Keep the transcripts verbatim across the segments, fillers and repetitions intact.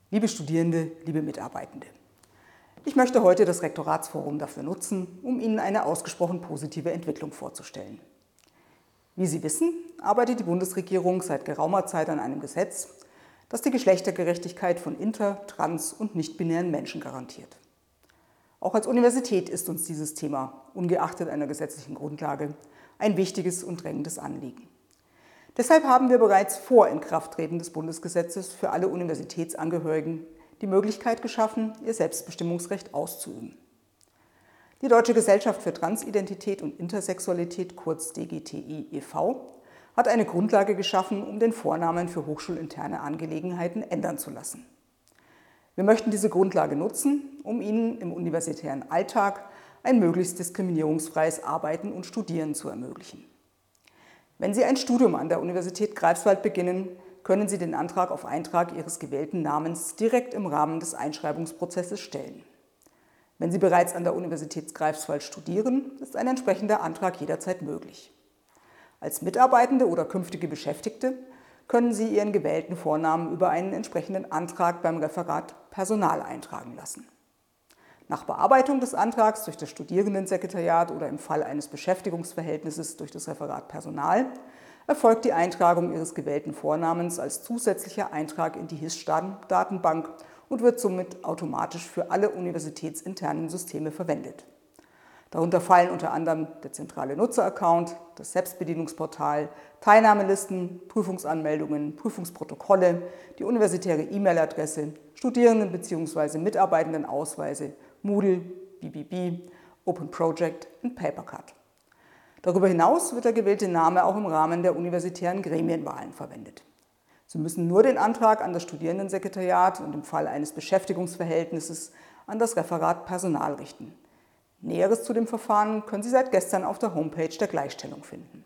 Liebe Studierende, liebe Mitarbeitende, ich möchte heute das Rektoratsforum dafür nutzen, um Ihnen eine ausgesprochen positive Entwicklung vorzustellen. Wie Sie wissen, arbeitet die Bundesregierung seit geraumer Zeit an einem Gesetz, das die Geschlechtergerechtigkeit von inter-, trans- und nicht-binären Menschen garantiert. Auch als Universität ist uns dieses Thema, ungeachtet einer gesetzlichen Grundlage, ein wichtiges und drängendes Anliegen. Deshalb haben wir bereits vor Inkrafttreten des Bundesgesetzes für alle Universitätsangehörigen die Möglichkeit geschaffen, ihr Selbstbestimmungsrecht auszuüben. Die Deutsche Gesellschaft für Transidentität und Intersexualität, kurz D G T I e V, hat eine Grundlage geschaffen, um den Vornamen für hochschulinterne Angelegenheiten ändern zu lassen. Wir möchten diese Grundlage nutzen, um Ihnen im universitären Alltag ein möglichst diskriminierungsfreies Arbeiten und Studieren zu ermöglichen. Wenn Sie ein Studium an der Universität Greifswald beginnen, können Sie den Antrag auf Eintrag Ihres gewählten Namens direkt im Rahmen des Einschreibungsprozesses stellen. Wenn Sie bereits an der Universität Greifswald studieren, ist ein entsprechender Antrag jederzeit möglich. Als Mitarbeitende oder künftige Beschäftigte können Sie Ihren gewählten Vornamen über einen entsprechenden Antrag beim Referat Personal eintragen lassen. Nach Bearbeitung des Antrags durch das Studierendensekretariat oder im Fall eines Beschäftigungsverhältnisses durch das Referat Personal erfolgt die Eintragung Ihres gewählten Vornamens als zusätzlicher Eintrag in die H I S-Datenbank und wird somit automatisch für alle universitätsinternen Systeme verwendet. Darunter fallen unter anderem der zentrale Nutzeraccount, das Selbstbedienungsportal, Teilnahmelisten, Prüfungsanmeldungen, Prüfungsprotokolle, die universitäre E-Mail-Adresse, Studierenden- bzw. Mitarbeitendenausweise, Moodle, B B B, Open Project und Papercard. Darüber hinaus wird der gewählte Name auch im Rahmen der universitären Gremienwahlen verwendet. Sie müssen nur den Antrag an das Studierendensekretariat und im Fall eines Beschäftigungsverhältnisses an das Referat Personal richten. Näheres zu dem Verfahren können Sie seit gestern auf der Homepage der Gleichstellung finden.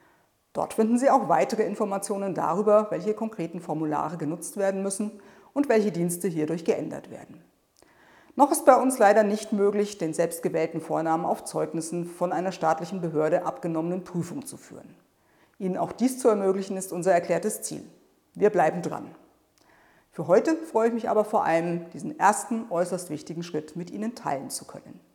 Dort finden Sie auch weitere Informationen darüber, welche konkreten Formulare genutzt werden müssen und welche Dienste hierdurch geändert werden. Noch ist bei uns leider nicht möglich, den selbstgewählten Vornamen auf Zeugnissen von einer staatlichen Behörde abgenommenen Prüfung zu führen. Ihnen auch dies zu ermöglichen, ist unser erklärtes Ziel. Wir bleiben dran. Für heute freue ich mich aber vor allem, diesen ersten äußerst wichtigen Schritt mit Ihnen teilen zu können.